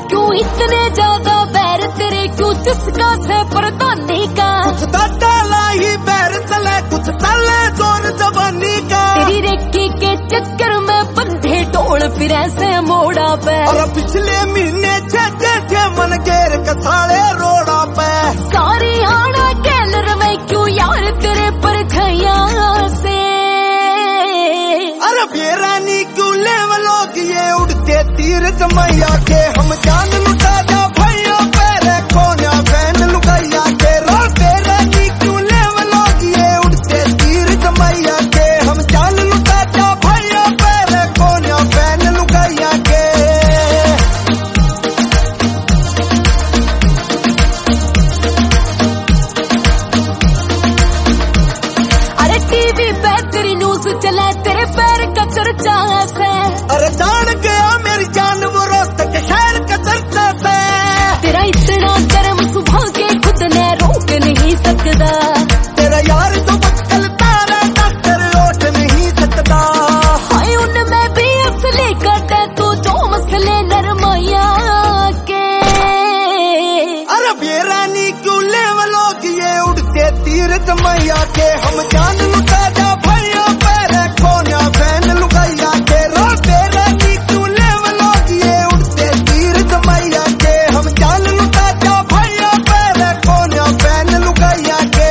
क्यों इतने ज्यादा बैर तेरे, क्यों चुस्का से परदानी का। कुछ डाला ही बैर चले, कुछ चले जोर जवानी का। तेरी रेकी के चक्कर में बंधे टोल फिर ऐसे मोड़ा पे। और पिछले महीने थे मन घेर कसाले रोड़ा पे। सारी आना कैलर में क्यों यार तेरे परछाइया से। अरे बेरानी क्यों लेवलों की ये उड़ते तीर जमैया के। हम जान लुटा जा भैया पैरे कोना बहन लुगाइया के। रो बेरानी क्यों लेवलों की ये उड़ते तीर जमैया के। हम जान लुटा जा भैया पैरे कोना बहन लुगाइया के। अरे टीवी पे तेरी न्यूज चला, तेरे पैर का चर्चा से। अरे जान गया मेरी जान वो रोहतक शहर का चर्चा से। तेरा इतना गर्म सुबह के खुद ने रोक नहीं सकता। तेरा यार तो बक्कल तारा डॉक्टर रोक नहीं सकता। हाय उनमें भी असली कट है तू जो मसले नरमैया के। अरे बेरानी क्यों लेवलों की ये उड़ते तीर जमैया के। हम जान लुटा जा भैया पैरे कोना बहन लुगाइया के। रो बेरानी क्यों लेवलों की ये उड़ते तीर जमैया के। हम जान लुटा जा भैया पैरे कोना बहन लुगाइया के।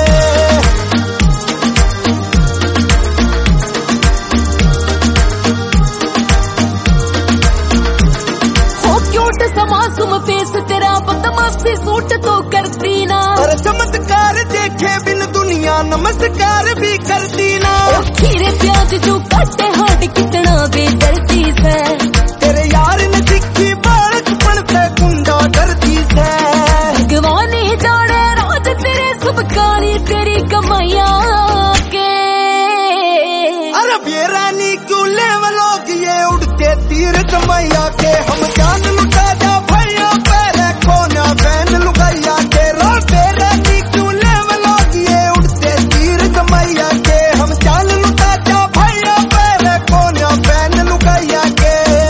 हो क्यूट सा मासूम फेस तेरा, बदमाशी सूट तो करती ना। और चमत्कार देखे बिन दुनिया नमस्कार भी करती ना। खीरे प्याज जो काटे हाथ कितना बेदर्दी से। तेरे यार ने सिक्की बालक पड़ते कुंडा डरती से। भगवान ही जाने राज तेरे सब कारी तेरी कमाइया के। अरे बेरानी क्यों लेवलों की ये उड़ते तीर जमैया के। हम जान लुटा जा भैया पैरे कोना बहन लुगाइया के। रो बेरानी क्यों लेवलों की ये उड़ते तीर जमैया के। हम जान लुटा जा भैया पैरे कोना बहन लुगाइया के।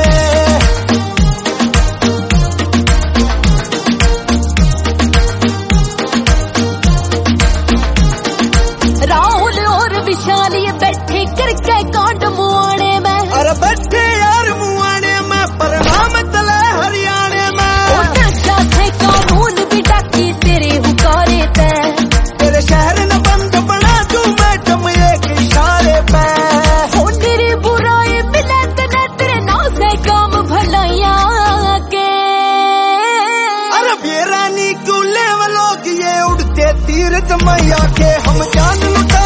राहुल और विशाल ये बैठे करके कांड मुआने में। अरे बैठे यार मुआने में परिणाम चले हरियाणे में। थे कानून भी डाकी तेरे हुकारे पे। तेरे शहर न बंद बना दूं मैं तुम एक इशारे पे। हो तेरी बुराई मिले तने तेरे नाम से काम भलाइया के। अरे बेरानी क्यों लेवलों की ये उड़ते तीर जमैया के। हम जान लुटा